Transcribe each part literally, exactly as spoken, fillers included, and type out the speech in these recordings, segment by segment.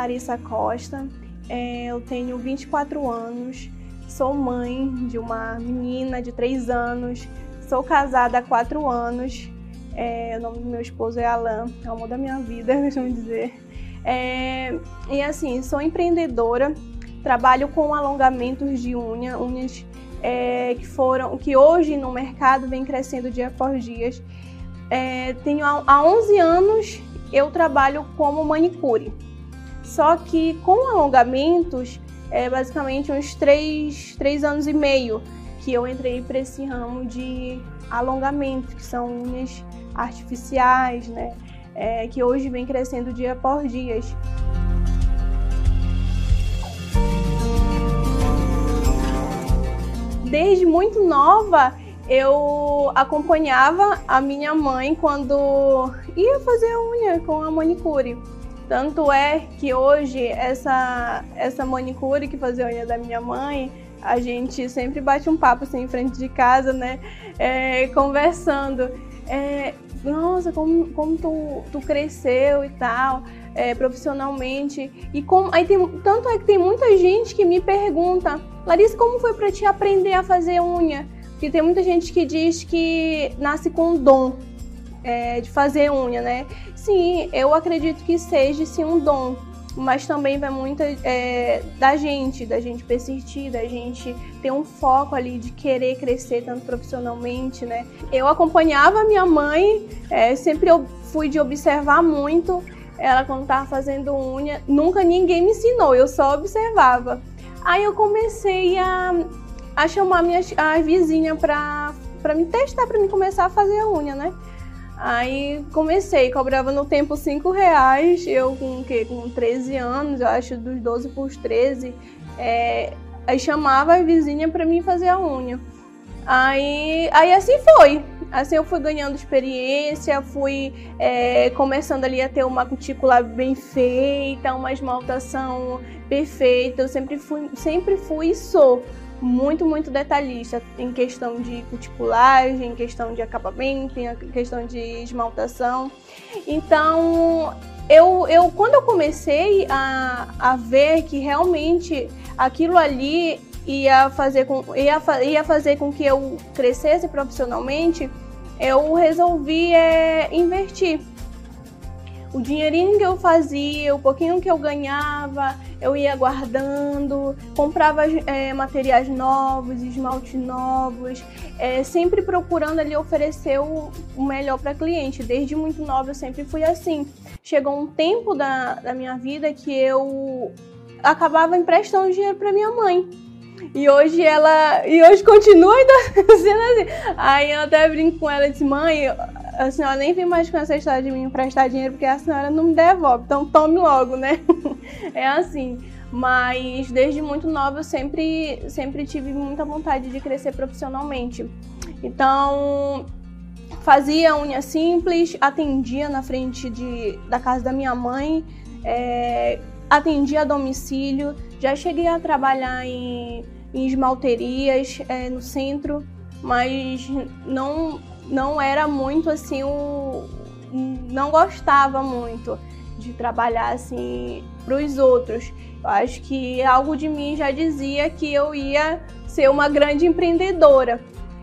Larissa Costa, é, eu tenho vinte e quatro anos, sou mãe de uma menina de três anos, sou casada há quatro anos, é, o nome do meu esposo é Alan, é o amor da minha vida, deixa eu dizer. É, e assim, sou empreendedora, trabalho com alongamentos de unha, unhas é, que foram, que hoje no mercado vem crescendo dia após dia. É, tenho há onze anos eu trabalho como manicure, só que com alongamentos é basicamente uns três, três anos e meio que eu entrei para esse ramo de alongamento, que são unhas artificiais, né? É, que hoje vem crescendo dia por dia. Desde muito nova, eu acompanhava a minha mãe quando ia fazer a unha com a manicure. Tanto é que hoje, essa, essa manicure que fazia a unha da minha mãe, a gente sempre bate um papo assim em frente de casa, né? É, conversando. É, nossa, como, como tu, tu cresceu e tal, é, profissionalmente. E como, aí tem, tanto é que tem muita gente que me pergunta, Larissa, como foi para ti aprender a fazer unha? Porque tem muita gente que diz que nasce com um dom é, de fazer unha, né? Sim, eu acredito que seja sim um dom, mas também vai muito é, da gente, da gente persistir, da gente ter um foco ali de querer crescer tanto profissionalmente, né? Eu acompanhava a minha mãe, é, sempre eu fui de observar muito ela quando estava fazendo unha, nunca ninguém me ensinou, eu só observava. Aí eu comecei a, a chamar minha, a vizinha para para me testar, para me começar a fazer a unha, né? Aí comecei, cobrava no tempo cinco reais, eu com o quê? Com treze anos, eu acho dos doze para os treze, é, aí chamava a vizinha para mim fazer a unha. Aí, aí assim foi, assim eu fui ganhando experiência, fui é, começando ali a ter uma cutícula bem feita, uma esmaltação perfeita, eu sempre fui, sempre fui e sou muito, muito detalhista em questão de cuticulagem, em questão de acabamento, em questão de esmaltação. Então, eu, eu, quando eu comecei a, a ver que realmente aquilo ali ia fazer, com, ia, ia fazer com que eu crescesse profissionalmente, eu resolvi é, investir. O dinheirinho que eu fazia, o pouquinho que eu ganhava, eu ia guardando, comprava é, materiais novos, esmalte novos, é, sempre procurando ali oferecer o, o melhor para cliente. Desde muito nova eu sempre fui assim. Chegou um tempo da, da minha vida que eu acabava emprestando dinheiro para minha mãe. E hoje ela, e hoje continua ainda sendo assim. Aí eu até brinco com ela e disse, mãe, a senhora nem vem mais com essa história de me emprestar dinheiro porque a senhora não me devolve, então tome logo, né? É assim. Mas desde muito nova eu sempre, sempre tive muita vontade de crescer profissionalmente. Então, fazia unha simples, atendia na frente de, da casa da minha mãe, é, atendia a domicílio, já cheguei a trabalhar em, em esmalterias é, no centro, mas não, não era muito assim, o, não gostava muito de trabalhar assim para os outros. Eu acho que algo de mim já dizia que eu ia ser uma grande empreendedora.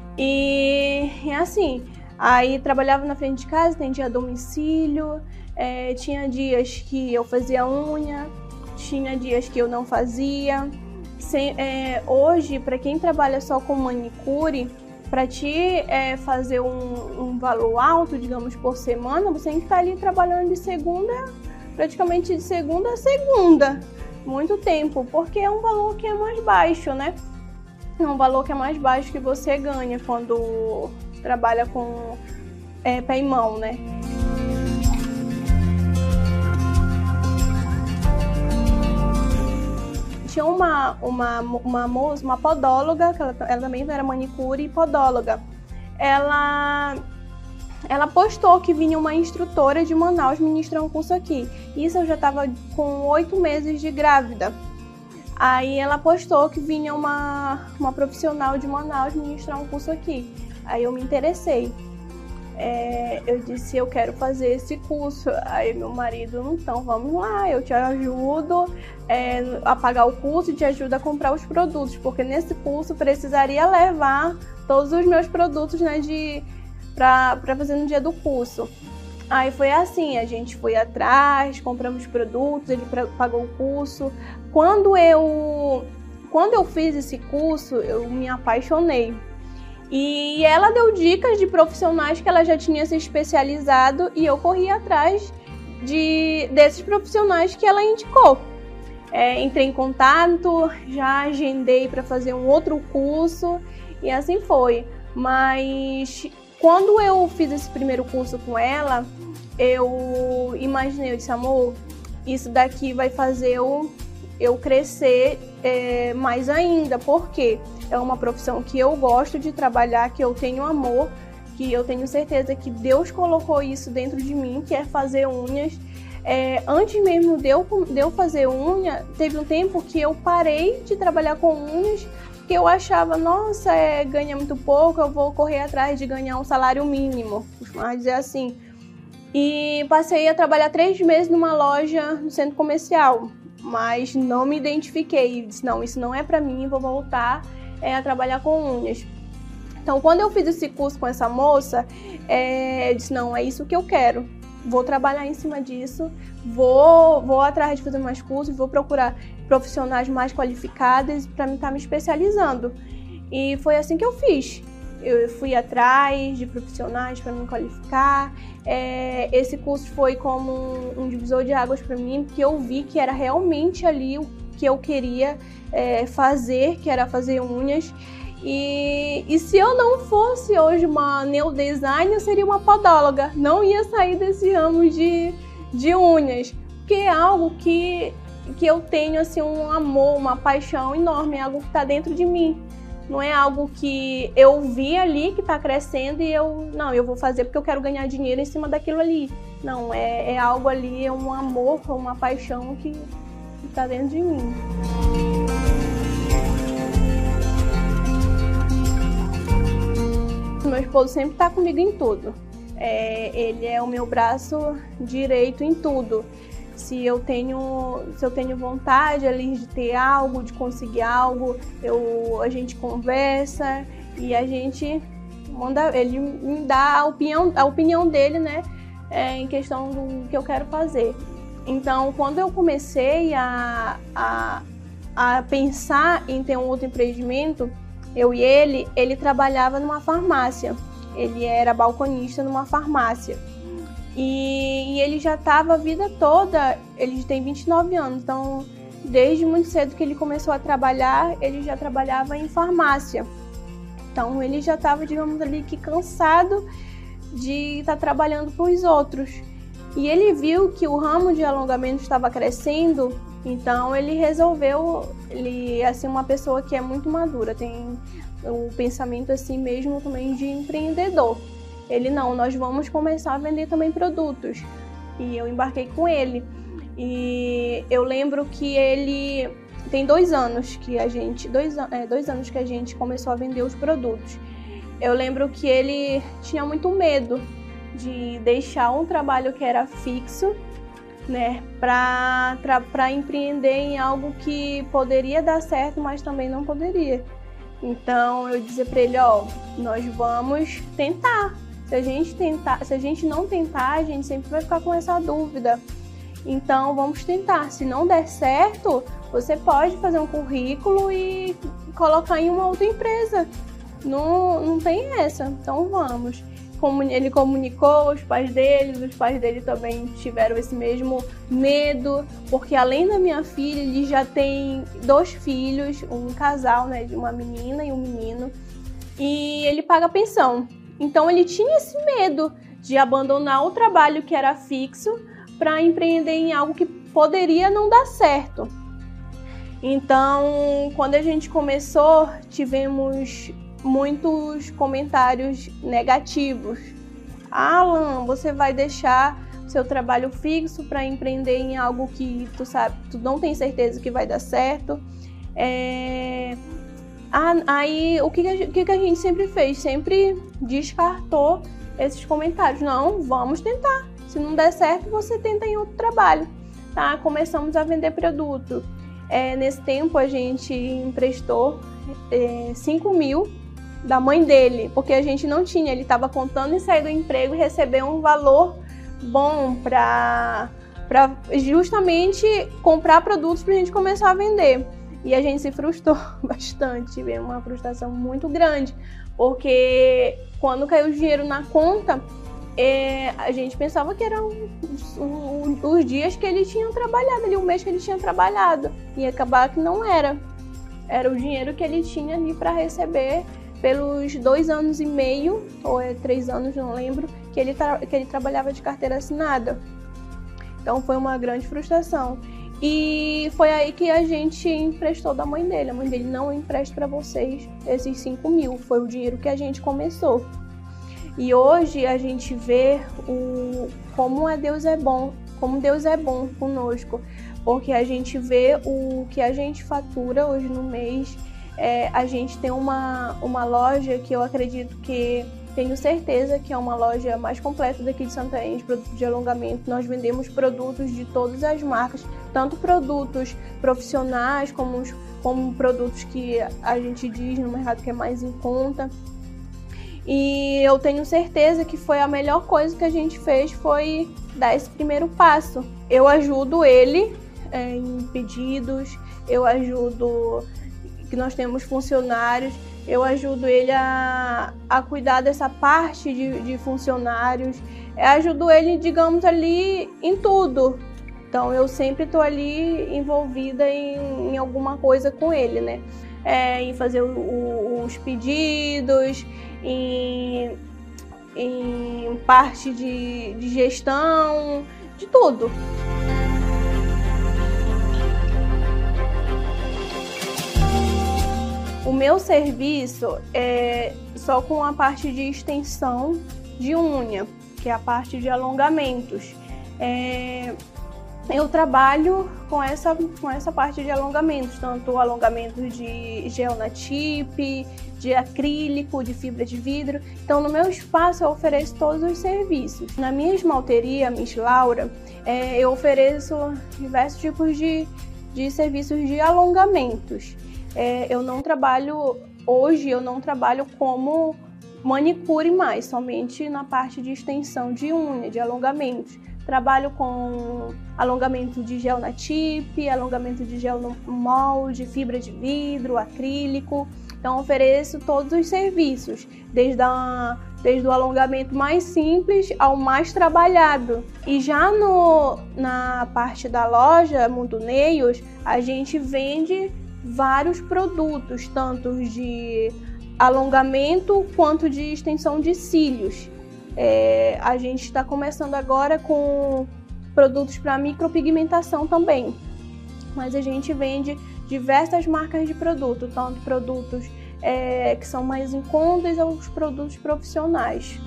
E, e assim, aí trabalhava na frente de casa, atendia a domicílio, é, tinha dias que eu fazia unha, tinha dias que eu não fazia. Sem, é, hoje, para quem trabalha só com manicure, para te é, fazer um, um valor alto, digamos, por semana, você tem que estar ali trabalhando de segunda, praticamente de segunda a segunda, muito tempo, porque é um valor que é mais baixo, né? É um valor que é mais baixo que você ganha quando trabalha com é, pé e mão, né? Tinha uma, uma, uma moça, uma podóloga, que ela, ela também era manicure e podóloga. Ela, ela postou que vinha uma instrutora de Manaus ministrar um curso aqui. Isso eu já estava com oito meses de grávida. Aí ela postou que vinha uma, uma profissional de Manaus ministrar um curso aqui. Aí eu me interessei. É, eu disse, eu quero fazer esse curso. Aí meu marido, então vamos lá, eu te ajudo é, a pagar o curso e te ajudo a comprar os produtos, porque nesse curso precisaria levar todos os meus produtos, né, de, pra, pra fazer no dia do curso. Aí foi assim, a gente foi atrás, compramos produtos, ele pagou o curso. Quando eu, quando eu fiz esse curso, eu me apaixonei. E ela deu dicas de profissionais que ela já tinha se especializado e eu corri atrás de, desses profissionais que ela indicou. É, entrei em contato, já agendei para fazer um outro curso e assim foi. Mas quando eu fiz esse primeiro curso com ela, eu imaginei, eu disse, amor, isso daqui vai fazer eu, eu crescer é, mais ainda, porque é uma profissão que eu gosto de trabalhar, que eu tenho amor, que eu tenho certeza que Deus colocou isso dentro de mim, que é fazer unhas. É, antes mesmo de eu, de eu fazer unha, teve um tempo que eu parei de trabalhar com unhas, que eu achava, nossa, é, ganha muito pouco, eu vou correr atrás de ganhar um salário mínimo, costumava dizer assim. E passei a trabalhar três meses numa loja no centro comercial, mas não me identifiquei. Disse, não, isso não é pra mim, vou voltar é, a trabalhar com unhas. Então, quando eu fiz esse curso com essa moça, é, eu disse, não, é isso que eu quero. Vou trabalhar em cima disso, vou, vou atrás de fazer mais cursos, vou procurar profissionais mais qualificados para estar me especializando. E foi assim que eu fiz. Eu fui atrás de profissionais para me qualificar. É, esse curso foi como um, um divisor de águas para mim, porque eu vi que era realmente ali o que eu queria é, fazer, que era fazer unhas. E, e se eu não fosse hoje uma neodesign, eu seria uma podóloga. Não ia sair desse ramo de, de unhas, porque é algo que, que eu tenho assim, um amor, uma paixão enorme, é algo que está dentro de mim. Não é algo que eu vi ali que está crescendo e eu, não, eu vou fazer porque eu quero ganhar dinheiro em cima daquilo ali. Não, é, é algo ali, é um amor, uma paixão que está dentro de mim. Meu esposo sempre está comigo em tudo. É, ele é o meu braço direito em tudo. Se eu tenho, se eu tenho vontade ali de ter algo, de conseguir algo, eu, a gente conversa e a gente manda, ele me dá a opinião, a opinião dele, né, é, em questão do que eu quero fazer. Então, quando eu comecei a, a, a pensar em ter um outro empreendimento, eu e ele, ele trabalhava numa farmácia. Ele era balconista numa farmácia. E, e ele já estava a vida toda, ele tem vinte e nove anos, então desde muito cedo que ele começou a trabalhar, ele já trabalhava em farmácia. Então ele já estava, digamos ali, que cansado de estar tá trabalhando para os outros. E ele viu que o ramo de alongamento estava crescendo, então ele resolveu, ele é assim, uma pessoa que é muito madura, tem o pensamento assim mesmo também de empreendedor. Ele, não, nós vamos começar a vender também produtos. E eu embarquei com ele. E eu lembro que ele tem dois anos que a gente, dois, é, dois anos que a gente começou a vender os produtos. Eu lembro que ele tinha muito medo de deixar um trabalho que era fixo, né, para para empreender em algo que poderia dar certo, mas também não poderia. Então eu dizia para ele, ó, nós vamos tentar. Se a gente tentar, se a gente não tentar, a gente sempre vai ficar com essa dúvida. Então vamos tentar. Se não der certo, você pode fazer um currículo e colocar em uma outra empresa. Não, não tem essa. Então vamos. Ele comunicou os pais dele, os pais dele também tiveram esse mesmo medo, porque além da minha filha, ele já tem dois filhos, um casal, né, de uma menina e um menino, e ele paga pensão. Então ele tinha esse medo de abandonar o trabalho que era fixo para empreender em algo que poderia não dar certo. Então, quando a gente começou, tivemos muitos comentários negativos. Alan, você vai deixar seu trabalho fixo para empreender em algo que tu sabe, tu não tem certeza que vai dar certo. É... Ah, aí o que a, gente, o que a gente sempre fez? Sempre descartou esses comentários. Não, vamos tentar. Se não der certo, você tenta em outro trabalho. Tá? Começamos a vender produto. É, nesse tempo a gente emprestou é, cinco mil da mãe dele, porque a gente não tinha. Ele estava contando em sair do emprego e receber um valor bom para para justamente comprar produtos para a gente começar a vender. E a gente se frustrou bastante, veio uma frustração muito grande, porque quando caiu o dinheiro na conta, é, a gente pensava que eram os, os, os dias que ele tinha trabalhado, ali, o mês que ele tinha trabalhado, e acabar que não era. Era o dinheiro que ele tinha ali para receber pelos dois anos e meio, ou é três anos, não lembro, que ele, tra que ele trabalhava de carteira assinada. Então foi uma grande frustração. E foi aí que a gente emprestou da mãe dele. A mãe dele: não empresta para vocês esses cinco mil. Foi o dinheiro que a gente começou. E hoje a gente vê o, como é Deus é bom, como Deus é bom conosco. Porque a gente vê o que a gente fatura hoje no mês. É, a gente tem uma, uma loja que eu acredito que, tenho certeza que é uma loja mais completa daqui de Santarém, de produtos de alongamento. Nós vendemos produtos de todas as marcas, tanto produtos profissionais como, como produtos que a gente diz no mercado que é mais em conta. E eu tenho certeza que foi a melhor coisa que a gente fez, foi dar esse primeiro passo. Eu ajudo ele é, em pedidos, eu ajudo, que nós temos funcionários, eu ajudo ele a, a cuidar dessa parte de, de funcionários, eu ajudo ele, digamos, ali em tudo. Então eu sempre estou ali envolvida em, em alguma coisa com ele, né? É, em fazer o, o, os pedidos, em, em parte de, de gestão, de tudo. O meu serviço é só com a parte de extensão de unha, que é a parte de alongamentos. É, eu trabalho com essa, com essa parte de alongamentos, tanto alongamentos de gel na tip, de acrílico, de fibra de vidro. Então, no meu espaço, eu ofereço todos os serviços. Na minha esmalteria, Miss Laura, é, eu ofereço diversos tipos de, de serviços de alongamentos. É, eu não trabalho, hoje eu não trabalho como manicure mais, somente na parte de extensão de unha, de alongamentos. Trabalho com alongamento de gel na tip, alongamento de gel no molde, fibra de vidro, acrílico. Então ofereço todos os serviços, desde, a, desde o alongamento mais simples ao mais trabalhado. E já no, na parte da loja Mundo Nails, a gente vende vários produtos, tanto de alongamento quanto de extensão de cílios. É, a gente está começando agora com produtos para micropigmentação também, mas a gente vende diversas marcas de produto, tanto produtos é, que são mais em contas aos produtos profissionais.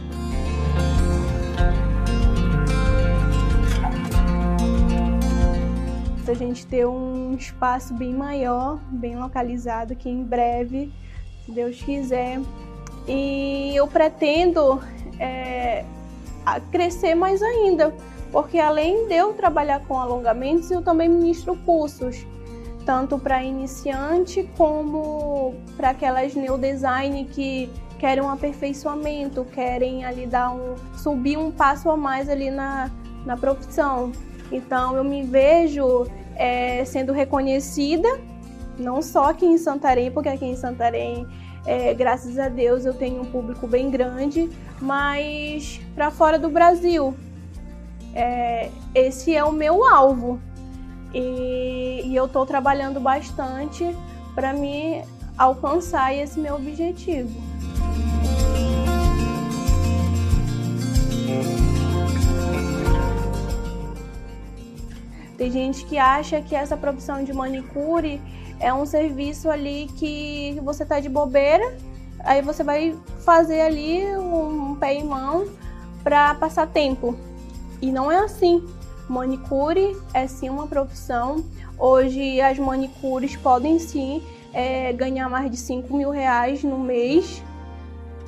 A gente ter um espaço bem maior, bem localizado aqui em breve, se Deus quiser. E eu pretendo é, crescer mais ainda, porque além de eu trabalhar com alongamentos, eu também ministro cursos, tanto para iniciante como para aquelas neodesign que querem um aperfeiçoamento, querem ali dar um, subir um passo a mais ali na, na profissão. Então eu me vejo é, sendo reconhecida, não só aqui em Santarém, porque aqui em Santarém, é, graças a Deus, eu tenho um público bem grande, mas para fora do Brasil. É, esse é o meu alvo e, e eu estou trabalhando bastante para me alcançar esse meu objetivo. Tem gente que acha que essa profissão de manicure é um serviço ali que você tá de bobeira, aí você vai fazer ali um pé em mão para passar tempo. E não é assim. Manicure é sim uma profissão. Hoje as manicures podem sim é, ganhar mais de cinco mil reais no mês.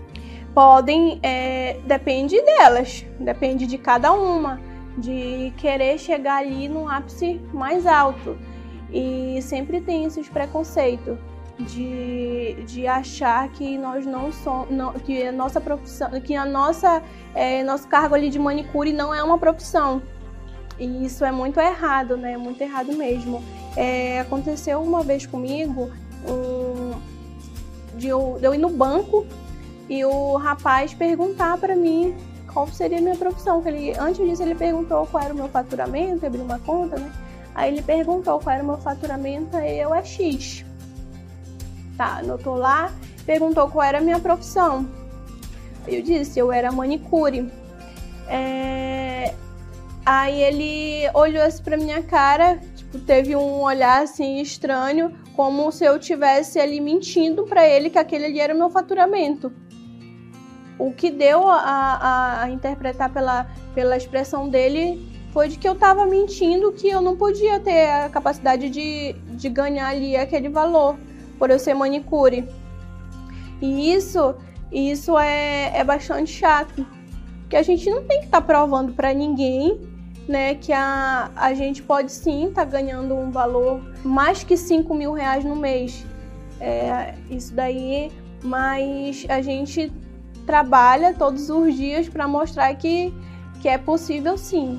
podem, é, depende delas, depende de cada uma, de querer chegar ali no ápice mais alto. E sempre tem esses preconceitos de, de achar que nós não somos, não, que a nossa profissão, que a nossa, é, nosso cargo ali de manicure não é uma profissão. E isso é muito errado, né? Muito errado mesmo. É, aconteceu uma vez comigo, um, de, eu, de eu ir no banco e o rapaz perguntar para mim qual seria a minha profissão. Ele, antes disso, ele perguntou qual era o meu faturamento, abriu uma conta, né? Aí ele perguntou qual era o meu faturamento, aí eu é X. Tá, anotou lá, perguntou qual era a minha profissão. Eu disse, eu era manicure. É... Aí ele olhou assim pra minha cara, tipo, teve um olhar assim estranho, como se eu tivesse ali mentindo pra ele que aquele ali era o meu faturamento. O que deu a, a, a interpretar pela, pela expressão dele foi de que eu tava mentindo, que eu não podia ter a capacidade de, de ganhar ali aquele valor, por eu ser manicure. E isso, isso é, é bastante chato, porque a gente não tem que estar tá provando pra ninguém, né, que a, a gente pode sim estar tá ganhando um valor mais que cinco mil reais no mês. É, isso daí, mas a gente trabalha todos os dias para mostrar que, que é possível sim.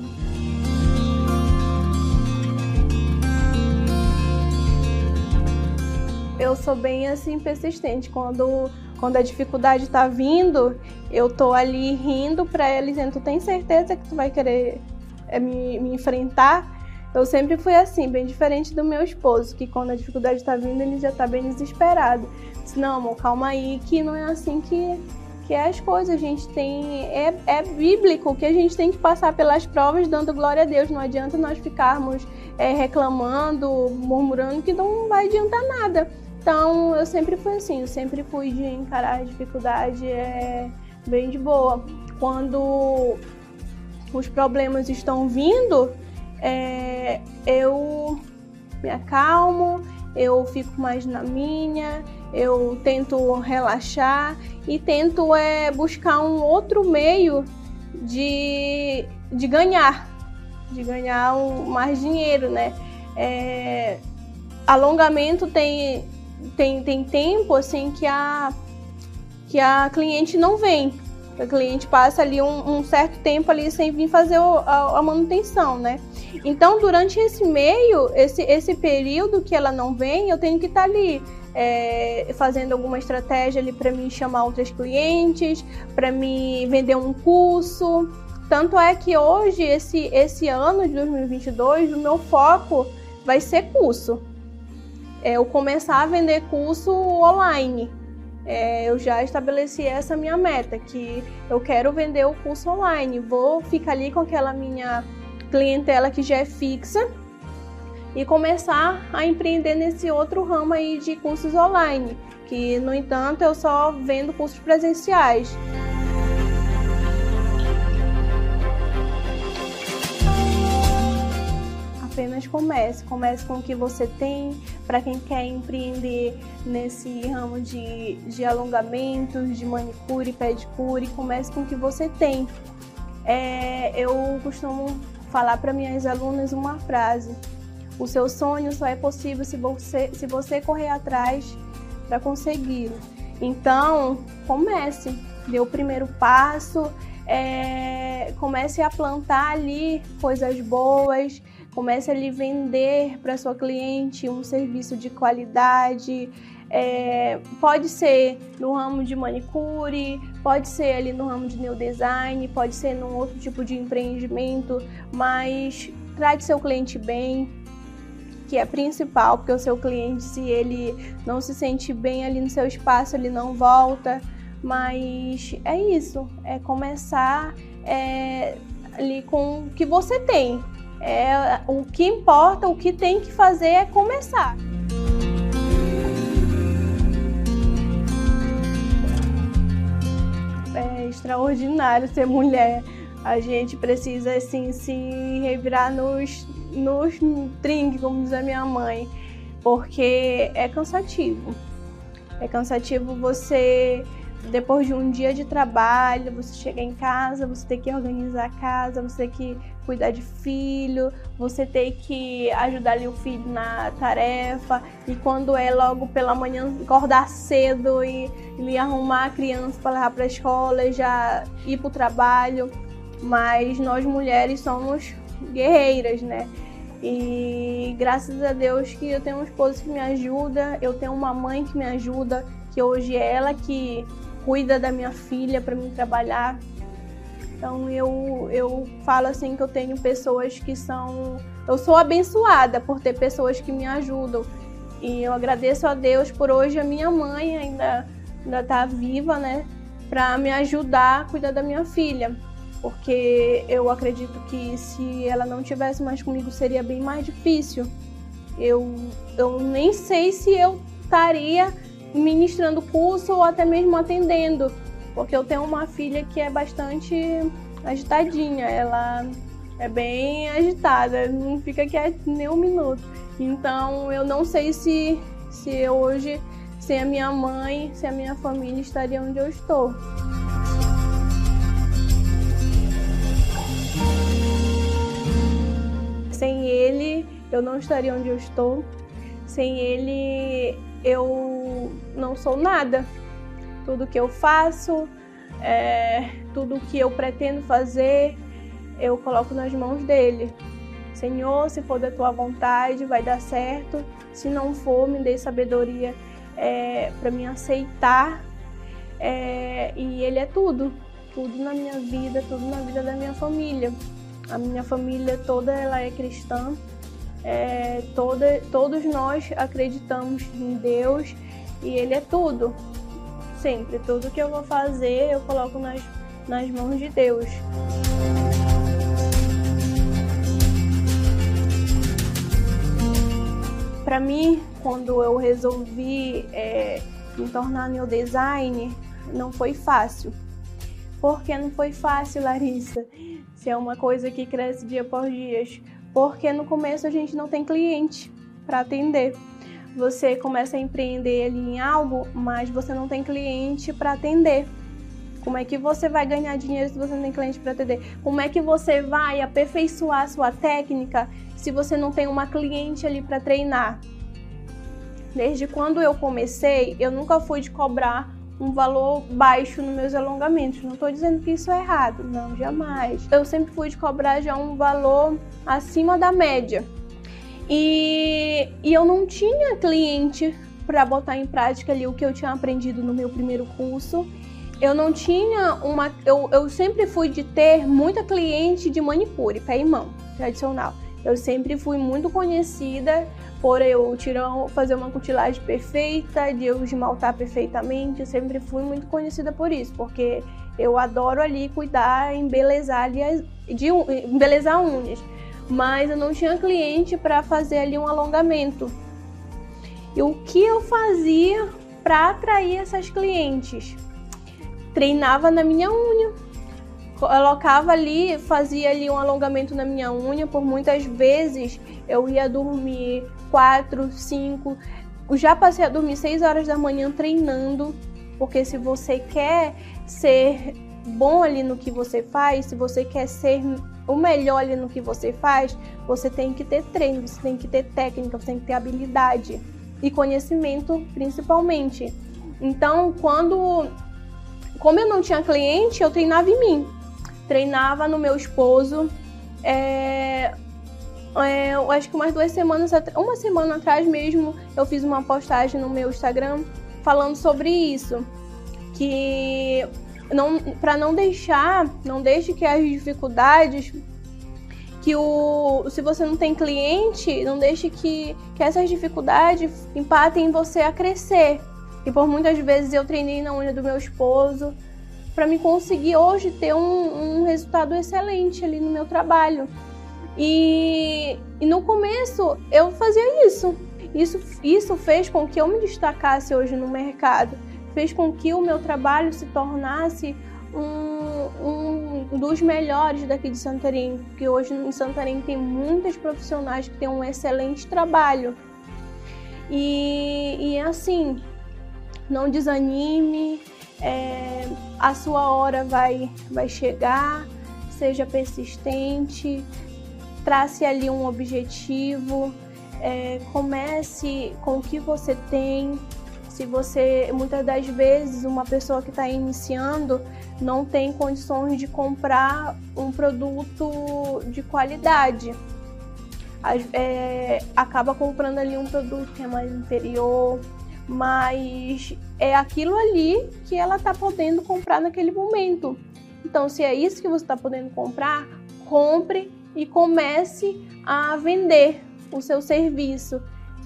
Eu sou bem assim persistente. Quando, quando a dificuldade tá vindo, eu tô ali rindo para ela, dizendo, tu tem certeza que tu vai querer é, me, me enfrentar? Eu sempre fui assim, bem diferente do meu esposo, que quando a dificuldade tá vindo, ele já tá bem desesperado. Disse, não, amor, calma aí, que não é assim que, que é as coisas. A gente tem, é, é bíblico que a gente tem que passar pelas provas dando glória a Deus. Não adianta nós ficarmos é, reclamando, murmurando, que não vai adiantar nada. Então, eu sempre fui assim, eu sempre fui de encarar a dificuldade é, bem de boa. Quando os problemas estão vindo, é, eu me acalmo, eu fico mais na minha, eu tento relaxar e tento é, buscar um outro meio de, de ganhar, de ganhar um, mais dinheiro, né? É, alongamento tem... Tem, tem tempo assim que a, que a cliente não vem. A cliente passa ali um, um certo tempo ali sem vir fazer o, a, a manutenção, né? Então, durante esse meio, esse, esse período que ela não vem, eu tenho que estar ali é, fazendo alguma estratégia ali para me chamar outras clientes, para me vender um curso. Tanto é que hoje, esse, esse ano de dois mil e vinte e dois, o meu foco vai ser curso. É, eu começar a vender curso online. É, eu já estabeleci essa minha meta, que eu quero vender o curso online. Vou ficar ali com aquela minha clientela que já é fixa e começar a empreender nesse outro ramo aí de cursos online, que, no entanto, eu só vendo cursos presenciais. Apenas comece, comece com o que você tem. Para quem quer empreender nesse ramo de, de alongamentos, de manicure, pedicure, comece com o que você tem. É, eu costumo falar para minhas alunas uma frase: o seu sonho só é possível se você, se você correr atrás para consegui-lo. Então, comece, dê o primeiro passo, é, comece a plantar ali coisas boas, comece a lhe vender para sua cliente um serviço de qualidade. É, pode ser no ramo de manicure, pode ser ali no ramo de nail design, pode ser num outro tipo de empreendimento, mas trate seu cliente bem, que é principal, porque o seu cliente, se ele não se sente bem ali no seu espaço, ele não volta. Mas é isso, é começar é, ali com o que você tem. É, o que importa, o que tem que fazer é começar. É extraordinário ser mulher. A gente precisa assim, se revirar nos, nos trinques, como diz a minha mãe, porque é cansativo. É cansativo você depois de um dia de trabalho, você chegar em casa, você tem que organizar a casa, você tem que cuidar de filho, você tem que ajudar ali o filho na tarefa, e quando é logo pela manhã, acordar cedo e, e arrumar a criança para levar para a escola e já ir para o trabalho. Mas nós mulheres somos guerreiras, né? E graças a Deus que eu tenho um esposo que me ajuda, eu tenho uma mãe que me ajuda, que hoje é ela que cuida da minha filha para mim trabalhar. Então eu, eu falo assim que eu tenho pessoas que são... Eu sou abençoada por ter pessoas que me ajudam. E eu agradeço a Deus por hoje a minha mãe ainda ainda tá viva, né? Para me ajudar a cuidar da minha filha. Porque eu acredito que se ela não tivesse mais comigo seria bem mais difícil. Eu, eu nem sei se eu estaria ministrando curso ou até mesmo atendendo, porque eu tenho uma filha que é bastante agitadinha, ela é bem agitada, não fica quieta nem um minuto. Então eu não sei se, se hoje, sem a minha mãe, sem a minha família, estaria onde eu estou. Sem ele, eu não estaria onde eu estou. Sem ele, eu não sou nada. Tudo que eu faço, é, tudo que eu pretendo fazer, eu coloco nas mãos dele. Senhor, se for da tua vontade, vai dar certo. Se não for, me dê sabedoria é, para me aceitar. É, e ele é tudo. Tudo na minha vida, tudo na vida da minha família. A minha família toda ela é cristã. É, toda, todos nós acreditamos em Deus e Ele é tudo. Sempre, tudo que eu vou fazer eu coloco nas, nas mãos de Deus. Para mim, quando eu resolvi é, me tornar new design, não foi fácil. Por que não foi fácil, Larissa? Se é uma coisa que cresce dia por dia. Porque no começo a gente não tem cliente para atender. Você começa a empreender ali em algo, mas você não tem cliente para atender. Como é que você vai ganhar dinheiro se você não tem cliente para atender? Como é que você vai aperfeiçoar a sua técnica se você não tem uma cliente ali para treinar? Desde quando eu comecei, eu nunca fui de cobrar um valor baixo nos meus alongamentos. Não estou dizendo que isso é errado, não, jamais. Eu sempre fui de cobrar já um valor acima da média. E, e eu não tinha cliente para botar em prática ali o que eu tinha aprendido no meu primeiro curso. Eu não tinha uma... Eu, eu sempre fui de ter muita cliente de manicure, pé e mão, tradicional. Eu sempre fui muito conhecida por eu tirar, fazer uma cutilagem perfeita, de eu esmaltar perfeitamente. Eu sempre fui muito conhecida por isso, porque eu adoro ali cuidar, embelezar, ali as, de, embelezar unhas. Mas eu não tinha cliente para fazer ali um alongamento. E o que eu fazia para atrair essas clientes? Treinava na minha unha. Colocava ali, fazia ali um alongamento na minha unha. Por muitas vezes eu ia dormir quatro, cinco, já passei a dormir seis horas da manhã treinando, porque se você quer ser bom ali no que você faz, se você quer ser o melhor ali no que você faz, você tem que ter treino, você tem que ter técnica, você tem que ter habilidade e conhecimento principalmente. Então, quando, como eu não tinha cliente, eu treinava em mim. Treinava no meu esposo, é, é, eu acho que umas duas semanas, uma semana atrás mesmo, eu fiz uma postagem no meu Instagram falando sobre isso, que não, para não deixar, não deixe que as dificuldades, que o, se você não tem cliente, não deixe que, que essas dificuldades empatem você a crescer. E por muitas vezes eu treinei na unha do meu esposo, para me conseguir hoje ter um, um resultado excelente ali no meu trabalho. E, e no começo eu fazia isso. isso. Isso fez com que eu me destacasse hoje no mercado, fez com que o meu trabalho se tornasse um, um dos melhores daqui de Santarém, porque hoje em Santarém tem muitas profissionais que têm um excelente trabalho. E, e assim, não desanime. é, a sua hora vai, vai chegar, seja persistente, trace ali um objetivo, é, comece com o que você tem. Se você, muitas das vezes, uma pessoa que está iniciando não tem condições de comprar um produto de qualidade, é, acaba comprando ali um produto que é mais inferior, mas é aquilo ali que ela está podendo comprar naquele momento. Então, se é isso que você está podendo comprar, compre e comece a vender o seu serviço.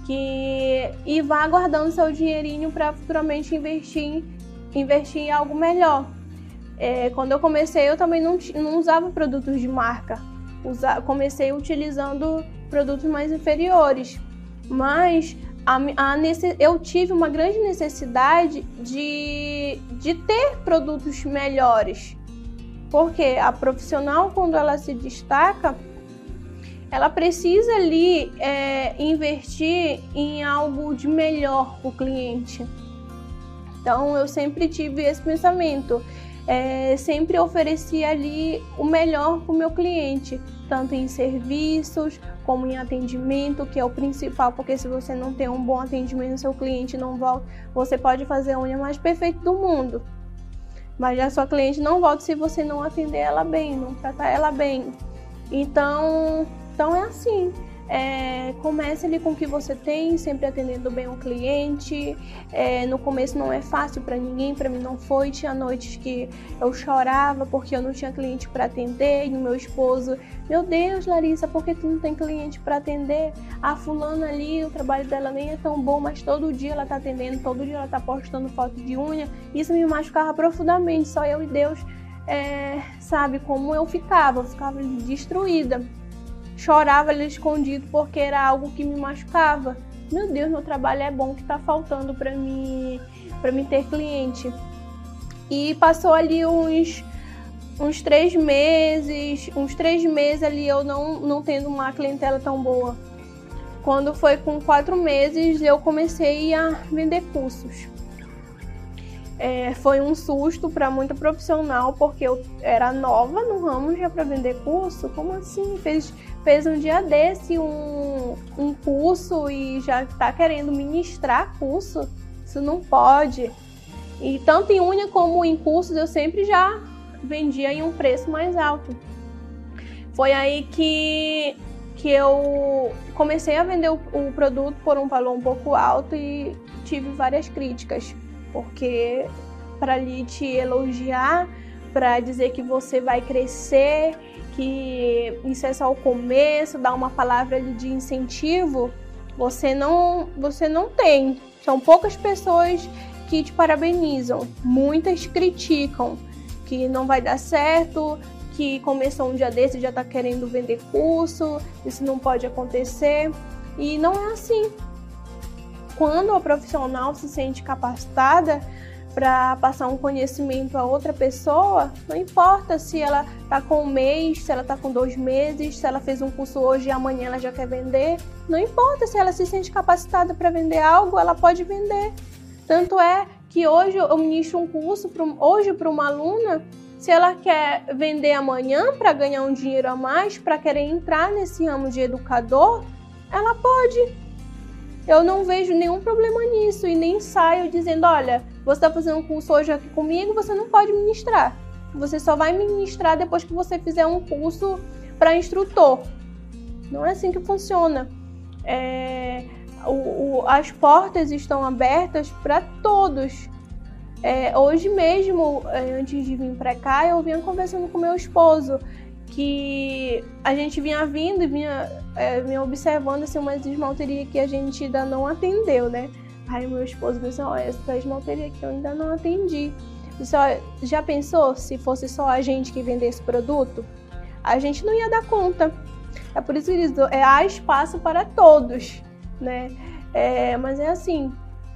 Que, e vá guardando seu dinheirinho para futuramente investir, investir em algo melhor. É, quando eu comecei, eu também não, não usava produtos de marca. Usa, comecei utilizando produtos mais inferiores. Mas a, a necess, eu tive uma grande necessidade de, de ter produtos melhores. Porque a profissional, quando ela se destaca, ela precisa ali é, investir em algo de melhor para o cliente. Então, eu sempre tive esse pensamento, é, sempre ofereci ali o melhor para o meu cliente, tanto em serviços como em atendimento, que é o principal, porque se você não tem um bom atendimento, seu cliente não volta. Você pode fazer a unha mais perfeita do mundo, mas a sua cliente não volta se você não atender ela bem, não tratar ela bem. Então... Então é assim, é, comece ali com o que você tem, sempre atendendo bem o cliente. É, no começo não é fácil para ninguém, para mim não foi. Tinha noites que eu chorava porque eu não tinha cliente para atender. E o meu esposo, meu Deus, Larissa, por que tu não tem cliente para atender? A fulana ali, o trabalho dela nem é tão bom, mas todo dia ela tá atendendo, todo dia ela tá postando foto de unha. Isso me machucava profundamente, só eu e Deus é, sabe como eu ficava, eu ficava destruída. Chorava ali escondido porque era algo que me machucava. Meu Deus, meu trabalho é bom, que tá faltando para mim, para mim ter cliente. E passou ali uns, uns três meses, uns três meses ali eu não, não tendo uma clientela tão boa. Quando foi com quatro meses eu comecei a vender cursos. É, foi um susto para muita profissional, porque eu era nova no ramo já para vender curso. Como assim? Fez, fez um dia desse um, um curso e já está querendo ministrar curso? Isso não pode. E tanto em unha como em cursos eu sempre já vendia em um preço mais alto. Foi aí que, que eu comecei a vender o, o produto por um valor um pouco alto e tive várias críticas. Porque para ali te elogiar, para dizer que você vai crescer, que isso é só o começo, dar uma palavra ali de incentivo, você não, você não tem. São poucas pessoas que te parabenizam, muitas criticam, que não vai dar certo, que começou um dia desse e já está querendo vender curso, isso não pode acontecer. E não é assim. Quando a profissional se sente capacitada para passar um conhecimento a outra pessoa, não importa se ela está com um mês, se ela está com dois meses, se ela fez um curso hoje e amanhã ela já quer vender, não importa se ela se sente capacitada para vender algo, ela pode vender. Tanto é que hoje eu ministro um curso pro, hoje para uma aluna, se ela quer vender amanhã para ganhar um dinheiro a mais, para querer entrar nesse ramo de educador, ela pode. Eu não vejo nenhum problema nisso e nem saio dizendo, olha, você está fazendo um curso hoje aqui comigo, você não pode ministrar. Você só vai ministrar depois que você fizer um curso para instrutor. Não é assim que funciona. É, o, o, as portas estão abertas para todos. É, hoje mesmo, antes de vir para cá, eu vinha conversando com meu esposo, que a gente vinha vindo e vinha, é, vinha observando assim, umas esmalterias que a gente ainda não atendeu, né? Aí meu esposo disse, olha, essa esmalteria aqui eu ainda não atendi. Disse, olha, já pensou se fosse só a gente que vendesse produto? A gente não ia dar conta. É por isso que eles é, há espaço para todos, né? É, mas é assim,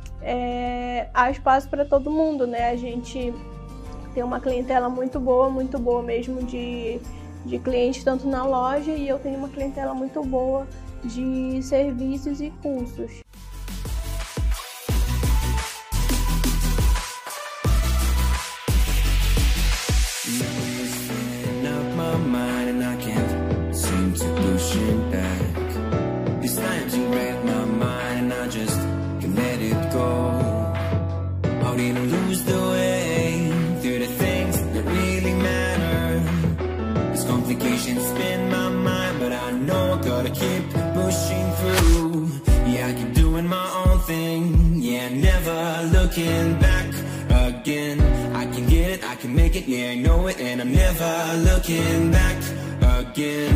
é, há espaço para todo mundo, né? A gente tem uma clientela muito boa, muito boa mesmo de... de clientes tanto na loja, e eu tenho uma clientela muito boa de serviços e cursos. These complications spin my mind, but I know I gotta keep pushing through. Yeah, I keep doing my own thing, yeah, never looking back again. I can get it, I can make it, yeah, I know it, and I'm never looking back again.